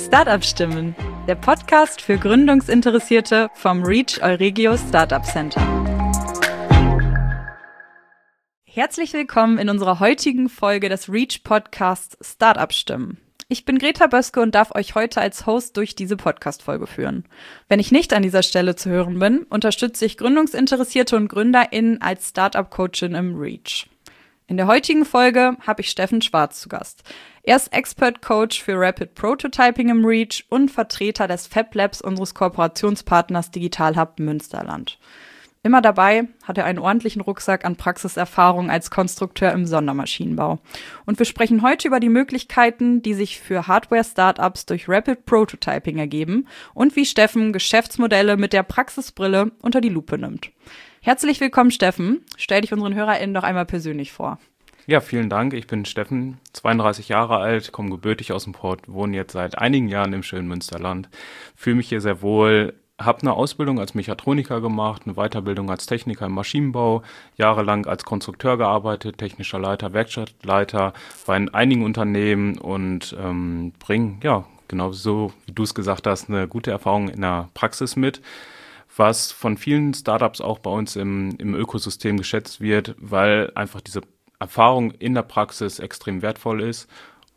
Startup-Stimmen, der Podcast für Gründungsinteressierte vom Reach Euregio Startup Center. Herzlich willkommen in unserer heutigen Folge des Reach Podcasts Startup-Stimmen. Ich bin Greta Böske und darf euch heute als Host durch diese Podcast-Folge führen. Wenn ich nicht an dieser Stelle zu hören bin, unterstütze ich Gründungsinteressierte und GründerInnen als Startup-Coachin im Reach. In der heutigen Folge habe ich Steffen Schwarz zu Gast. Er ist Expert Coach für Rapid Prototyping im Reach und Vertreter des Fab Labs unseres Kooperationspartners Digital Hub Münsterland. Immer dabei hat er einen ordentlichen Rucksack an Praxiserfahrung als Konstrukteur im Sondermaschinenbau. Und wir sprechen heute über die Möglichkeiten, die sich für Hardware-Startups durch Rapid Prototyping ergeben und wie Steffen Geschäftsmodelle mit der Praxisbrille unter die Lupe nimmt. Herzlich willkommen, Steffen. Stell dich unseren HörerInnen noch einmal persönlich vor. Ja, vielen Dank. Ich bin Steffen, 32 Jahre alt, komme gebürtig aus dem Port, wohne jetzt seit einigen Jahren im schönen Münsterland, fühle mich hier sehr wohl, habe eine Ausbildung als Mechatroniker gemacht, eine Weiterbildung als Techniker im Maschinenbau, jahrelang als Konstrukteur gearbeitet, technischer Leiter, Werkstattleiter, war in einigen Unternehmen und bringe, ja, genauso wie du es gesagt hast, eine gute Erfahrung in der Praxis mit, was von vielen Startups auch bei uns im Ökosystem geschätzt wird, weil einfach diese Erfahrung in der Praxis extrem wertvoll ist,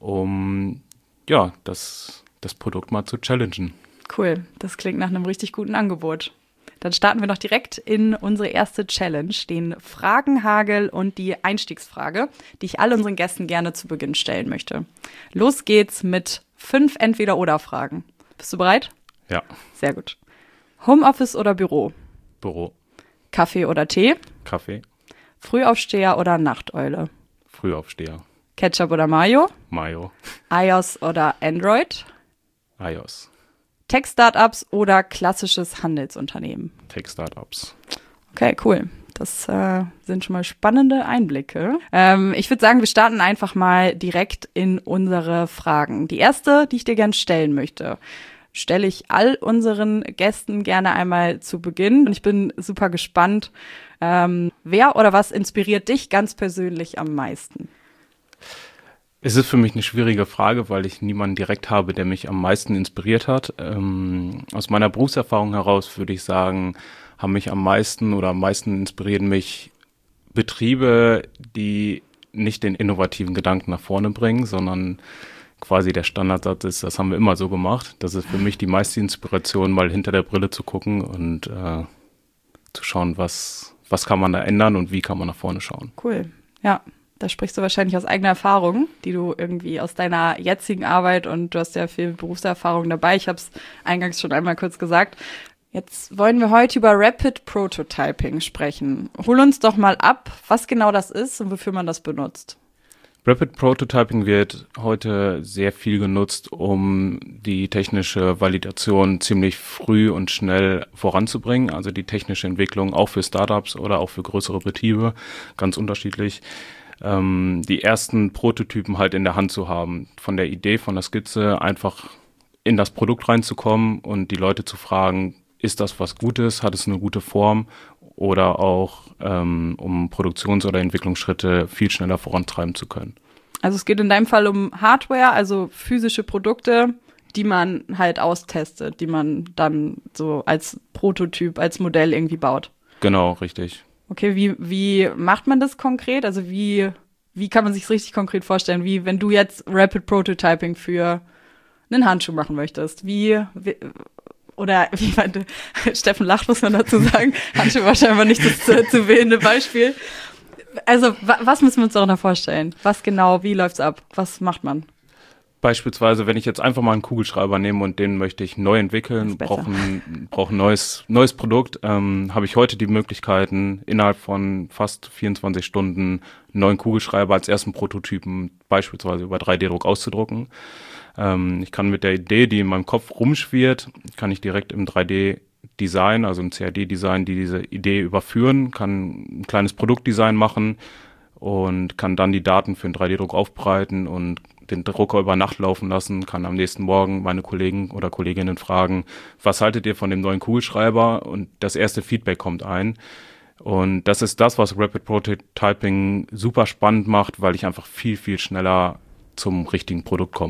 um ja, das Produkt mal zu challengen. Cool, das klingt nach einem richtig guten Angebot. Dann starten wir noch direkt in unsere erste Challenge, den Fragenhagel und die Einstiegsfrage, die ich all unseren Gästen gerne zu Beginn stellen möchte. Los geht's mit 5 Entweder-oder-Fragen. Bist du bereit? Ja. Sehr gut. Homeoffice oder Büro? Büro. Kaffee oder Tee? Kaffee. Frühaufsteher oder Nachteule? Frühaufsteher. Ketchup oder Mayo? Mayo. iOS oder Android? iOS. Tech-Startups oder klassisches Handelsunternehmen? Tech-Startups. Okay, cool. Das sind schon mal spannende Einblicke. Ich würde sagen, wir starten einfach mal direkt in unsere Fragen. Die erste, die ich dir gerne stellen möchte, stelle ich all unseren Gästen gerne einmal zu Beginn. Und ich bin super gespannt, wer oder was inspiriert dich ganz persönlich am meisten? Es ist für mich eine schwierige Frage, weil ich niemanden direkt habe, der mich am meisten inspiriert hat. Aus meiner Berufserfahrung heraus würde ich sagen, haben mich am meisten inspirieren mich Betriebe, die nicht den innovativen Gedanken nach vorne bringen, sondern quasi der Standardsatz ist, das haben wir immer so gemacht. Das ist für mich die meiste Inspiration, mal hinter der Brille zu gucken und zu schauen, was kann man da ändern und wie kann man nach vorne schauen. Cool, ja. Da sprichst du wahrscheinlich aus eigener Erfahrung, die du irgendwie aus deiner jetzigen Arbeit, und du hast ja viel Berufserfahrung dabei. Ich habe es eingangs schon einmal kurz gesagt. Jetzt wollen wir heute über Rapid Prototyping sprechen. Hol uns doch mal ab, was genau das ist und wofür man das benutzt. Rapid Prototyping wird heute sehr viel genutzt, um die technische Validation ziemlich früh und schnell voranzubringen. Also die technische Entwicklung auch für Startups oder auch für größere Betriebe, ganz unterschiedlich. Die ersten Prototypen halt in der Hand zu haben, von der Idee, von der Skizze einfach in das Produkt reinzukommen und die Leute zu fragen, ist das was Gutes, hat es eine gute Form, oder auch um Produktions- oder Entwicklungsschritte viel schneller vorantreiben zu können. Also es geht in deinem Fall um Hardware, also physische Produkte, die man halt austestet, die man dann so als Prototyp, als Modell irgendwie baut. Genau, richtig. Okay, wie macht man das konkret? Also wie kann man sich es richtig konkret vorstellen? Wie, wenn du jetzt Rapid Prototyping für einen Handschuh machen möchtest, Steffen lacht, muss man dazu sagen. Handschuh war scheinbar nicht das zu wählende Beispiel. Also, was müssen wir uns darunter vorstellen? Was genau, wie läuft's ab? Was macht man? Beispielsweise, wenn ich jetzt einfach mal einen Kugelschreiber nehme und den möchte ich neu entwickeln, brauche ein neues Produkt, habe ich heute die Möglichkeiten, innerhalb von fast 24 Stunden einen neuen Kugelschreiber als ersten Prototypen beispielsweise über 3D-Druck auszudrucken. Ich kann mit der Idee, die in meinem Kopf rumschwirrt, kann ich direkt im 3D-Design, also im CAD-Design, diese Idee überführen, kann ein kleines Produktdesign machen und kann dann die Daten für einen 3D-Druck aufbereiten und den Drucker über Nacht laufen lassen, kann am nächsten Morgen meine Kollegen oder Kolleginnen fragen, was haltet ihr von dem neuen Kugelschreiber? Und das erste Feedback kommt ein. Und das ist das, was Rapid Prototyping super spannend macht, weil ich einfach viel, viel schneller zum richtigen Produkt komme.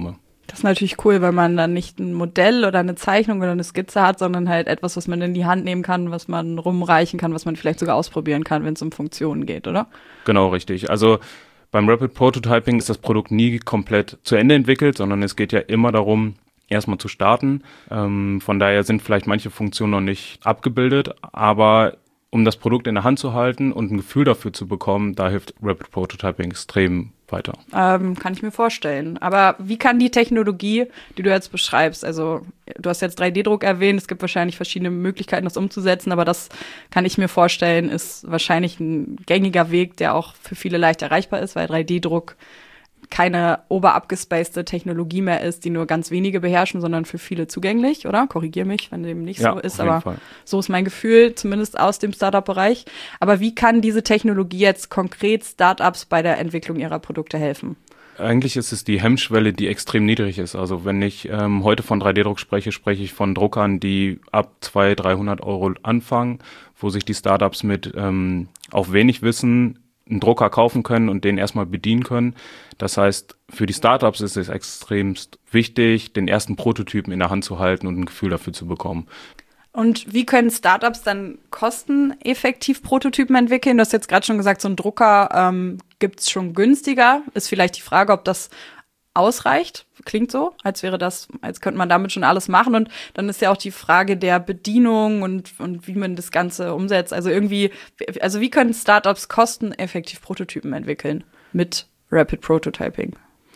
Das ist natürlich cool, weil man dann nicht ein Modell oder eine Zeichnung oder eine Skizze hat, sondern halt etwas, was man in die Hand nehmen kann, was man rumreichen kann, was man vielleicht sogar ausprobieren kann, wenn es um Funktionen geht, oder? Genau, richtig. Also beim Rapid Prototyping ist das Produkt nie komplett zu Ende entwickelt, sondern es geht ja immer darum, erstmal zu starten. Von daher sind vielleicht manche Funktionen noch nicht abgebildet, aber um das Produkt in der Hand zu halten und ein Gefühl dafür zu bekommen, da hilft Rapid Prototyping extrem weiter. Kann ich mir vorstellen. Aber wie kann die Technologie, die du jetzt beschreibst, also du hast jetzt 3D-Druck erwähnt, es gibt wahrscheinlich verschiedene Möglichkeiten, das umzusetzen, aber das kann ich mir vorstellen, ist wahrscheinlich ein gängiger Weg, der auch für viele leicht erreichbar ist, weil 3D-Druck keine oberabgespacede Technologie mehr ist, die nur ganz wenige beherrschen, sondern für viele zugänglich, oder? Korrigier mich, wenn dem nicht so ist, aber Fall. So ist mein Gefühl, zumindest aus dem Startup-Bereich. Aber wie kann diese Technologie jetzt konkret Startups bei der Entwicklung ihrer Produkte helfen? Eigentlich ist es die Hemmschwelle, die extrem niedrig ist. Also wenn ich heute von 3D-Druck spreche, spreche ich von Druckern, die ab 200-300 Euro anfangen, wo sich die Startups mit auch wenig Wissen einen Drucker kaufen können und den erstmal bedienen können. Das heißt, für die Startups ist es extremst wichtig, den ersten Prototypen in der Hand zu halten und ein Gefühl dafür zu bekommen. Und wie können Startups dann kosteneffektiv Prototypen entwickeln? Du hast jetzt gerade schon gesagt, so einen Drucker gibt es schon günstiger. Ist vielleicht die Frage, ob das ausreicht. Klingt so, als könnte man damit schon alles machen. Und dann ist ja auch die Frage der Bedienung und wie man das Ganze umsetzt. Also wie können Startups kosteneffektiv Prototypen entwickeln mit Rapid Prototyping?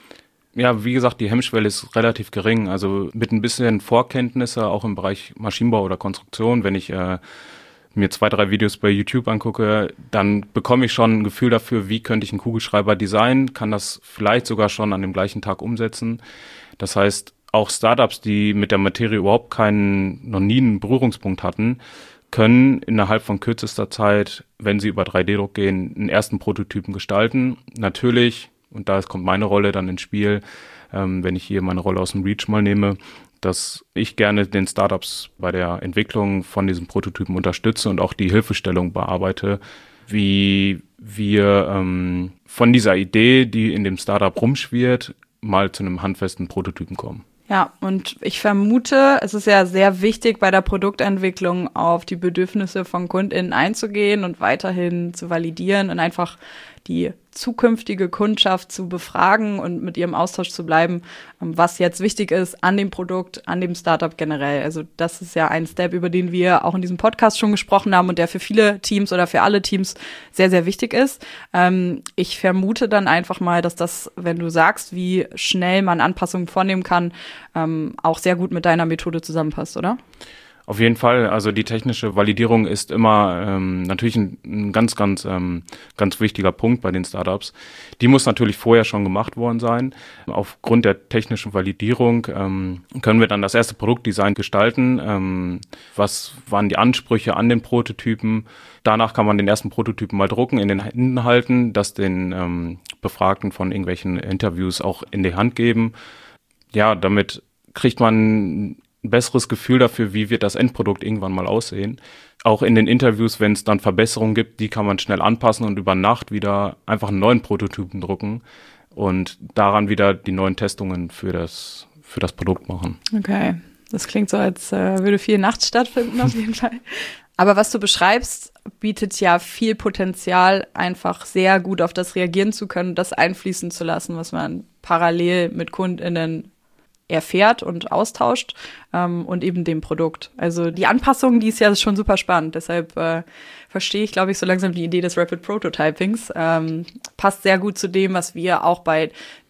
Ja, wie gesagt, die Hemmschwelle ist relativ gering. Also mit ein bisschen Vorkenntnisse, auch im Bereich Maschinenbau oder Konstruktion, wenn ich mir 2-3 Videos bei YouTube angucke, dann bekomme ich schon ein Gefühl dafür, wie könnte ich einen Kugelschreiber designen, kann das vielleicht sogar schon an dem gleichen Tag umsetzen. Das heißt, auch Startups, die mit der Materie überhaupt noch nie einen Berührungspunkt hatten, können innerhalb von kürzester Zeit, wenn sie über 3D-Druck gehen, einen ersten Prototypen gestalten. Natürlich, und da kommt meine Rolle dann ins Spiel, wenn ich hier meine Rolle aus dem Reach mal nehme, dass ich gerne den Startups bei der Entwicklung von diesen Prototypen unterstütze und auch die Hilfestellung bearbeite, wie wir von dieser Idee, die in dem Startup rumschwirrt, mal zu einem handfesten Prototypen kommen. Ja, und ich vermute, es ist ja sehr wichtig, bei der Produktentwicklung auf die Bedürfnisse von KundInnen einzugehen und weiterhin zu validieren und einfach die zukünftige Kundschaft zu befragen und mit ihrem Austausch zu bleiben, was jetzt wichtig ist an dem Produkt, an dem Startup generell. Also das ist ja ein Step, über den wir auch in diesem Podcast schon gesprochen haben und der für viele Teams oder für alle Teams sehr, sehr wichtig ist. Ich vermute dann einfach mal, dass das, wenn du sagst, wie schnell man Anpassungen vornehmen kann, auch sehr gut mit deiner Methode zusammenpasst, oder? Auf jeden Fall. Also die technische Validierung ist immer natürlich ein ganz wichtiger Punkt bei den Startups. Die muss natürlich vorher schon gemacht worden sein. Aufgrund der technischen Validierung können wir dann das erste Produktdesign gestalten. Was waren die Ansprüche an den Prototypen? Danach kann man den ersten Prototypen mal drucken, in den Händen halten, das den Befragten von irgendwelchen Interviews auch in die Hand geben. Ja, damit kriegt man ein besseres Gefühl dafür, wie wird das Endprodukt irgendwann mal aussehen. Auch in den Interviews, wenn es dann Verbesserungen gibt, die kann man schnell anpassen und über Nacht wieder einfach einen neuen Prototypen drucken und daran wieder die neuen Testungen für das Produkt machen. Okay, das klingt so, als würde viel nachts stattfinden auf jeden Fall. Aber was du beschreibst, bietet ja viel Potenzial, einfach sehr gut auf das reagieren zu können, das einfließen zu lassen, was man parallel mit KundInnen erfährt und austauscht und eben dem Produkt. Also die Anpassung, die ist ja schon super spannend. Deshalb verstehe ich, glaube ich, so langsam die Idee des Rapid Prototypings. Passt sehr gut zu dem, was wir auch bei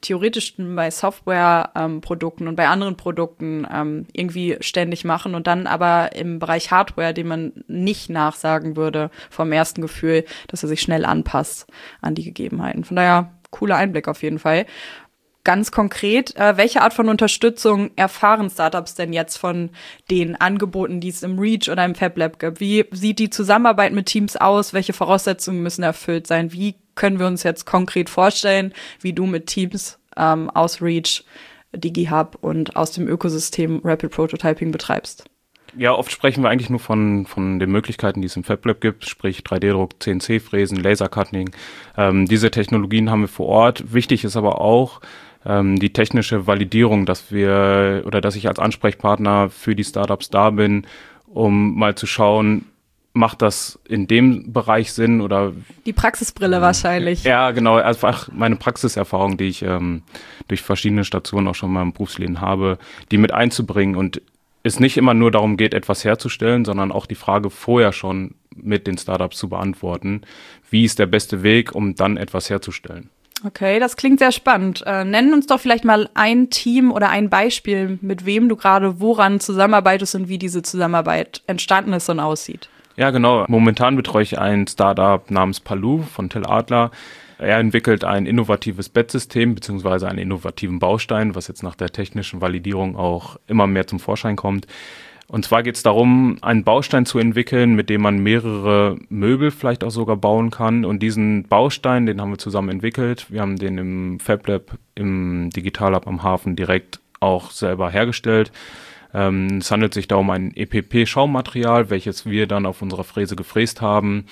Software-Produkten und bei anderen Produkten irgendwie ständig machen und dann aber im Bereich Hardware, dem man nicht nachsagen würde vom ersten Gefühl, dass er sich schnell anpasst an die Gegebenheiten. Von daher, cooler Einblick auf jeden Fall. Ganz konkret, welche Art von Unterstützung erfahren Startups denn jetzt von den Angeboten, die es im Reach oder im FabLab gibt? Wie sieht die Zusammenarbeit mit Teams aus? Welche Voraussetzungen müssen erfüllt sein? Wie können wir uns jetzt konkret vorstellen, wie du mit Teams aus Reach, DigiHub und aus dem Ökosystem Rapid Prototyping betreibst? Ja, oft sprechen wir eigentlich nur von den Möglichkeiten, die es im FabLab gibt, sprich 3D-Druck, CNC-Fräsen, Lasercutting. Diese Technologien haben wir vor Ort. Wichtig ist aber auch, die technische Validierung, dass ich als Ansprechpartner für die Startups da bin, um mal zu schauen, macht das in dem Bereich Sinn oder? Die Praxisbrille wahrscheinlich. Ja, genau, einfach meine Praxiserfahrung, die ich durch verschiedene Stationen auch schon mal im Berufsleben habe, die mit einzubringen und es nicht immer nur darum geht, etwas herzustellen, sondern auch die Frage vorher schon mit den Startups zu beantworten. Wie ist der beste Weg, um dann etwas herzustellen? Okay, das klingt sehr spannend. Nennen uns doch vielleicht mal ein Team oder ein Beispiel, mit wem du gerade woran zusammenarbeitest und wie diese Zusammenarbeit entstanden ist und aussieht. Ja, genau. Momentan betreue ich ein Startup namens Paloo von Till Adler. Er entwickelt ein innovatives Bettsystem beziehungsweise einen innovativen Baustein, was jetzt nach der technischen Validierung auch immer mehr zum Vorschein kommt. Und zwar geht es darum, einen Baustein zu entwickeln, mit dem man mehrere Möbel vielleicht auch sogar bauen kann. Und diesen Baustein, den haben wir zusammen entwickelt. Wir haben den im FabLab, im Digitallab am Hafen direkt auch selber hergestellt. Es handelt sich da um ein EPP-Schaummaterial, welches wir dann auf unserer Fräse gefräst haben.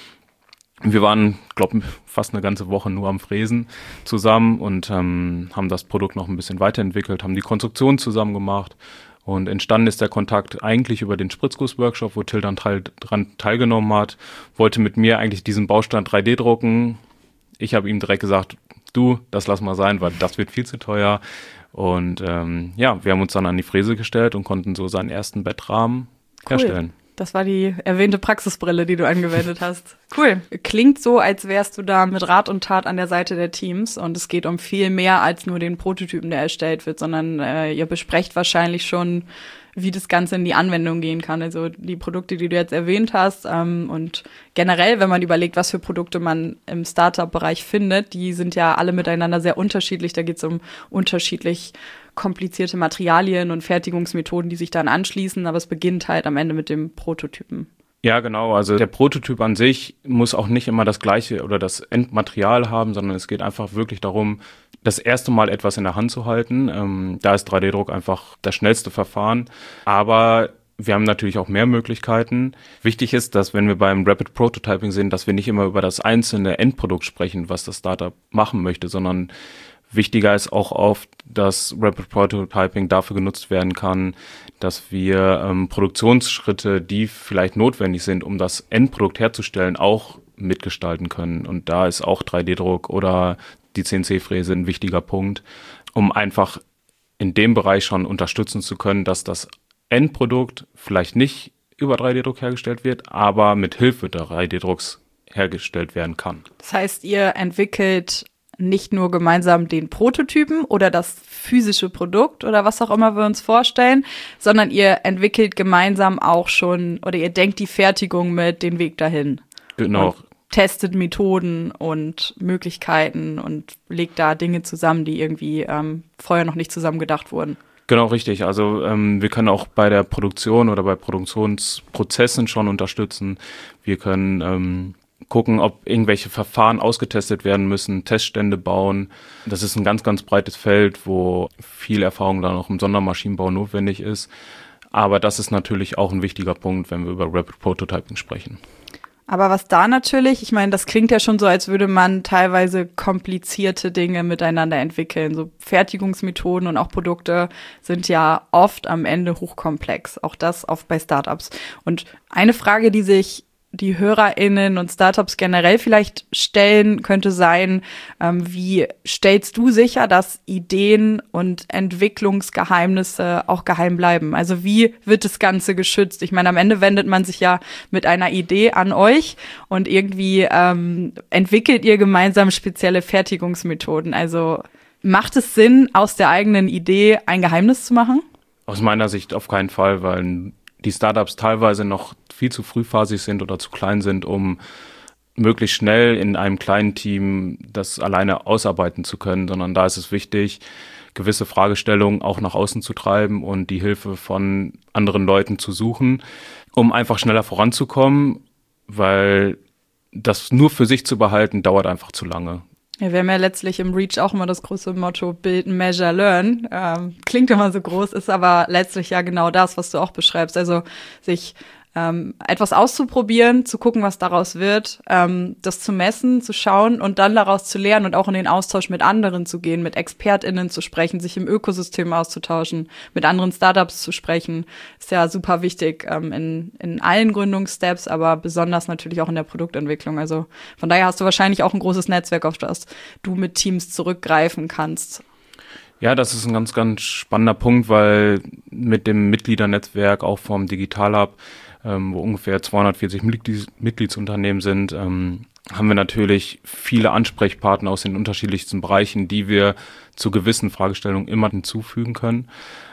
Wir waren, glaube ich, fast eine ganze Woche nur am Fräsen zusammen und haben das Produkt noch ein bisschen weiterentwickelt, haben die Konstruktion zusammen gemacht. Und entstanden ist der Kontakt eigentlich über den Spritzguss-Workshop, wo Till dann dran teilgenommen hat, wollte mit mir eigentlich diesen Baustein 3D drucken. Ich habe ihm direkt gesagt, du, das lass mal sein, weil das wird viel zu teuer. Und wir haben uns dann an die Fräse gestellt und konnten so seinen ersten Bettrahmen herstellen. Das war die erwähnte Praxisbrille, die du angewendet hast. Cool. Klingt so, als wärst du da mit Rat und Tat an der Seite der Teams und es geht um viel mehr als nur den Prototypen, der erstellt wird, sondern ihr besprecht wahrscheinlich schon, wie das Ganze in die Anwendung gehen kann. Also die Produkte, die du jetzt erwähnt hast und generell, wenn man überlegt, was für Produkte man im Startup-Bereich findet, die sind ja alle miteinander sehr unterschiedlich. Da geht es um unterschiedlich komplizierte Materialien und Fertigungsmethoden, die sich dann anschließen, aber es beginnt halt am Ende mit dem Prototypen. Ja, genau. Also der Prototyp an sich muss auch nicht immer das gleiche oder das Endmaterial haben, sondern es geht einfach wirklich darum, das erste Mal etwas in der Hand zu halten. Da ist 3D-Druck einfach das schnellste Verfahren. Aber wir haben natürlich auch mehr Möglichkeiten. Wichtig ist, dass wenn wir beim Rapid Prototyping sind, dass wir nicht immer über das einzelne Endprodukt sprechen, was das Startup machen möchte, sondern wichtiger ist auch oft, dass Rapid Prototyping dafür genutzt werden kann, dass wir Produktionsschritte, die vielleicht notwendig sind, um das Endprodukt herzustellen, auch mitgestalten können. Und da ist auch 3D-Druck oder die CNC-Fräse ein wichtiger Punkt, um einfach in dem Bereich schon unterstützen zu können, dass das Endprodukt vielleicht nicht über 3D-Druck hergestellt wird, aber mit Hilfe des 3D-Drucks hergestellt werden kann. Das heißt, ihr entwickelt nicht nur gemeinsam den Prototypen oder das physische Produkt oder was auch immer wir uns vorstellen, sondern ihr entwickelt gemeinsam auch schon oder ihr denkt die Fertigung mit, den Weg dahin. Genau. Und testet Methoden und Möglichkeiten und legt da Dinge zusammen, die irgendwie vorher noch nicht zusammen gedacht wurden. Genau, richtig. Also wir können auch bei der Produktion oder bei Produktionsprozessen schon unterstützen. Wir können gucken, ob irgendwelche Verfahren ausgetestet werden müssen, Teststände bauen. Das ist ein ganz, ganz breites Feld, wo viel Erfahrung dann auch im Sondermaschinenbau notwendig ist. Aber das ist natürlich auch ein wichtiger Punkt, wenn wir über Rapid Prototyping sprechen. Aber was da natürlich, ich meine, das klingt ja schon so, als würde man teilweise komplizierte Dinge miteinander entwickeln. So Fertigungsmethoden und auch Produkte sind ja oft am Ende hochkomplex. Auch das oft bei Startups. Und eine Frage, die sich die HörerInnen und Startups generell vielleicht stellen, könnte sein, wie stellst du sicher, dass Ideen und Entwicklungsgeheimnisse auch geheim bleiben? Also wie wird das Ganze geschützt? Ich meine, am Ende wendet man sich ja mit einer Idee an euch und irgendwie entwickelt ihr gemeinsam spezielle Fertigungsmethoden. Also macht es Sinn, aus der eigenen Idee ein Geheimnis zu machen? Aus meiner Sicht auf keinen Fall, weil die Startups teilweise noch viel zu frühphasig sind oder zu klein sind, um möglichst schnell in einem kleinen Team das alleine ausarbeiten zu können, sondern da ist es wichtig, gewisse Fragestellungen auch nach außen zu treiben und die Hilfe von anderen Leuten zu suchen, um einfach schneller voranzukommen, weil das nur für sich zu behalten, dauert einfach zu lange. Ja, wir haben ja letztlich im Reach auch immer das große Motto Build, Measure, Learn. Klingt immer so groß, ist aber letztlich ja genau das, was du auch beschreibst. Also sich etwas auszuprobieren, zu gucken, was daraus wird, das zu messen, zu schauen und dann daraus zu lernen und auch in den Austausch mit anderen zu gehen, mit ExpertInnen zu sprechen, sich im Ökosystem auszutauschen, mit anderen Startups zu sprechen, ist ja super wichtig in allen Gründungssteps, aber besonders natürlich auch in der Produktentwicklung. Also von daher hast du wahrscheinlich auch ein großes Netzwerk, auf das du mit Teams zurückgreifen kannst. Ja, das ist ein ganz, ganz spannender Punkt, weil mit dem Mitgliedernetzwerk auch vom Digital Hub, wo ungefähr 240 Mitgliedsunternehmen sind, haben wir natürlich viele Ansprechpartner aus den unterschiedlichsten Bereichen, die wir zu gewissen Fragestellungen immer hinzufügen können,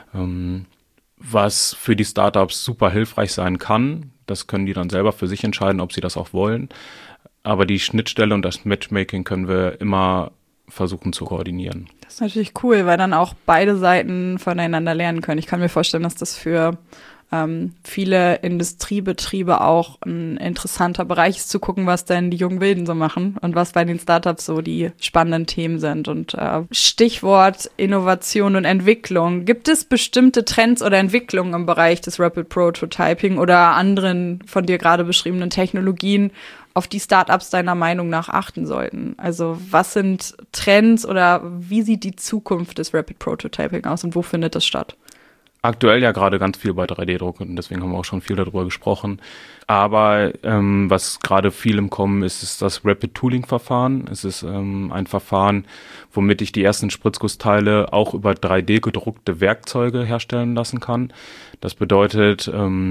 was für die Startups super hilfreich sein kann. Das können die dann selber für sich entscheiden, ob sie das auch wollen. Aber die Schnittstelle und das Matchmaking können wir immer versuchen zu koordinieren. Das ist natürlich cool, weil dann auch beide Seiten voneinander lernen können. Ich kann mir vorstellen, dass das für viele Industriebetriebe auch ein interessanter Bereich ist, zu gucken, was denn die jungen Wilden so machen und was bei den Startups so die spannenden Themen sind. Und Stichwort Innovation und Entwicklung. Gibt es bestimmte Trends oder Entwicklungen im Bereich des Rapid Prototyping oder anderen von dir gerade beschriebenen Technologien, auf die Startups deiner Meinung nach achten sollten? Also was sind Trends oder wie sieht die Zukunft des Rapid Prototyping aus und wo findet das statt? Aktuell ja gerade ganz viel bei 3D-Druck und deswegen haben wir auch schon viel darüber gesprochen. Aber was gerade viel im Kommen ist, ist das Rapid Tooling-Verfahren. Es ist ein Verfahren, womit ich die ersten Spritzgussteile auch über 3D-gedruckte Werkzeuge herstellen lassen kann. Das bedeutet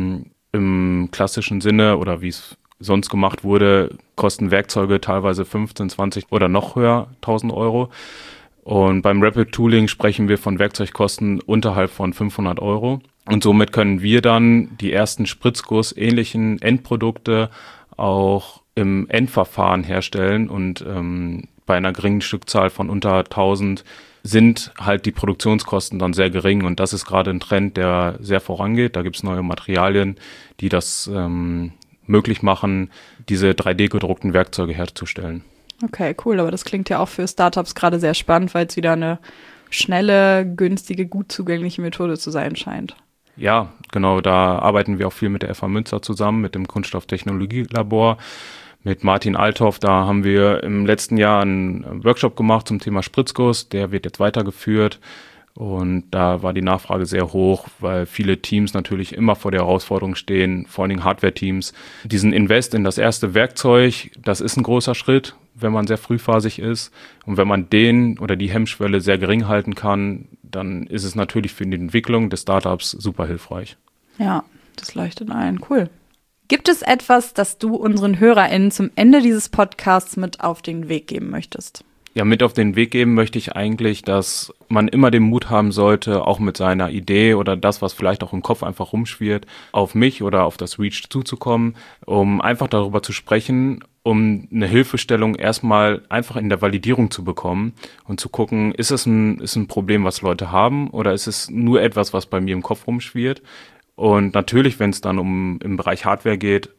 im klassischen Sinne oder wie es sonst gemacht wurde, kosten Werkzeuge teilweise 15, 20 oder noch höher 1.000 Euro. Und beim Rapid Tooling sprechen wir von Werkzeugkosten unterhalb von 500 Euro. Und somit können wir dann die ersten Spritzguss-ähnlichen Endprodukte auch im Endverfahren herstellen. Und bei einer geringen Stückzahl von unter 1.000 sind halt die Produktionskosten dann sehr gering. Und das ist gerade ein Trend, der sehr vorangeht. Da gibt es neue Materialien, die das möglich machen, diese 3D-gedruckten Werkzeuge herzustellen. Okay, cool, aber das klingt ja auch für Startups gerade sehr spannend, weil es wieder eine schnelle, günstige, gut zugängliche Methode zu sein scheint. Ja, genau, da arbeiten wir auch viel mit der FH Münster zusammen, mit dem Kunststofftechnologielabor, mit Martin Althoff. Da haben wir im letzten Jahr einen Workshop gemacht zum Thema Spritzguss, der wird jetzt weitergeführt. Und da war die Nachfrage sehr hoch, weil viele Teams natürlich immer vor der Herausforderung stehen, vor allen Dingen Hardware-Teams. Diesen Invest in das erste Werkzeug, das ist ein großer Schritt, wenn man sehr frühphasig ist. Und wenn man den oder die Hemmschwelle sehr gering halten kann, dann ist es natürlich für die Entwicklung des Startups super hilfreich. Ja, das leuchtet ein. Cool. Gibt es etwas, das du unseren HörerInnen zum Ende dieses Podcasts mit auf den Weg geben möchtest? Ja, mit auf den Weg geben möchte ich eigentlich, dass man immer den Mut haben sollte, auch mit seiner Idee oder das, was vielleicht auch im Kopf einfach rumschwirrt, auf mich oder auf das Reach zuzukommen, um einfach darüber zu sprechen, um eine Hilfestellung erstmal einfach in der Validierung zu bekommen und zu gucken, ist es ein Problem, was Leute haben, oder ist es nur etwas, was bei mir im Kopf rumschwirrt? Und natürlich, wenn es dann im Bereich Hardware geht,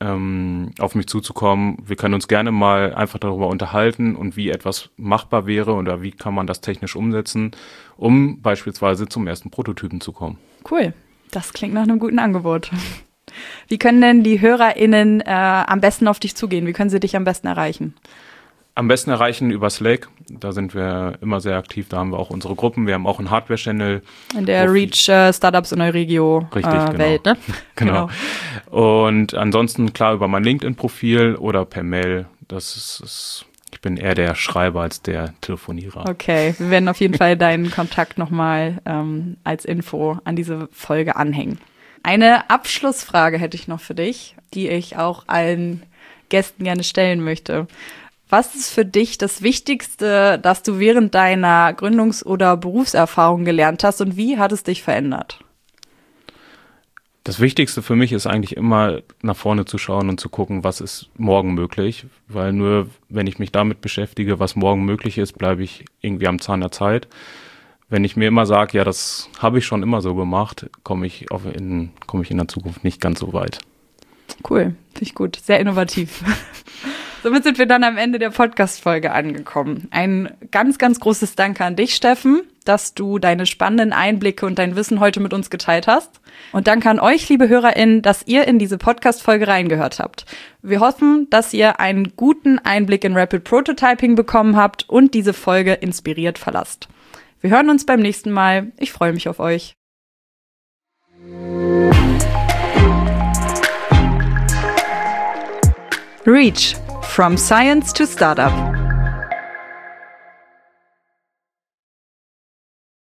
auf mich zuzukommen. Wir können uns gerne mal einfach darüber unterhalten und wie etwas machbar wäre oder wie kann man das technisch umsetzen, um beispielsweise zum ersten Prototypen zu kommen. Cool, das klingt nach einem guten Angebot. Wie können denn die HörerInnen am besten auf dich zugehen? Wie können sie dich am besten erreichen? Am besten erreichen über Slack. Da sind wir immer sehr aktiv. Da haben wir auch unsere Gruppen. Wir haben auch einen Hardware-Channel. In der Reach Startups in Euregio Welt, ne? Genau. Und ansonsten klar über mein LinkedIn-Profil oder per Mail. Ich bin eher der Schreiber als der Telefonierer. Okay, wir werden auf jeden Fall deinen Kontakt nochmal als Info an diese Folge anhängen. Eine Abschlussfrage hätte ich noch für dich, die ich auch allen Gästen gerne stellen möchte. Was ist für dich das Wichtigste, das du während deiner Gründungs- oder Berufserfahrung gelernt hast und wie hat es dich verändert? Das Wichtigste für mich ist eigentlich immer nach vorne zu schauen und zu gucken, was ist morgen möglich, weil nur wenn ich mich damit beschäftige, was morgen möglich ist, bleibe ich irgendwie am Zahn der Zeit. Wenn ich mir immer sage, ja, das habe ich schon immer so gemacht, komme ich in der Zukunft nicht ganz so weit. Cool, finde ich gut, sehr innovativ. Somit sind wir dann am Ende der Podcast-Folge angekommen. Ein ganz, ganz großes Danke an dich, Steffen, dass du deine spannenden Einblicke und dein Wissen heute mit uns geteilt hast. Und danke an euch, liebe HörerInnen, dass ihr in diese Podcast-Folge reingehört habt. Wir hoffen, dass ihr einen guten Einblick in Rapid Prototyping bekommen habt und diese Folge inspiriert verlasst. Wir hören uns beim nächsten Mal. Ich freue mich auf euch. Reach. From Science to Startup.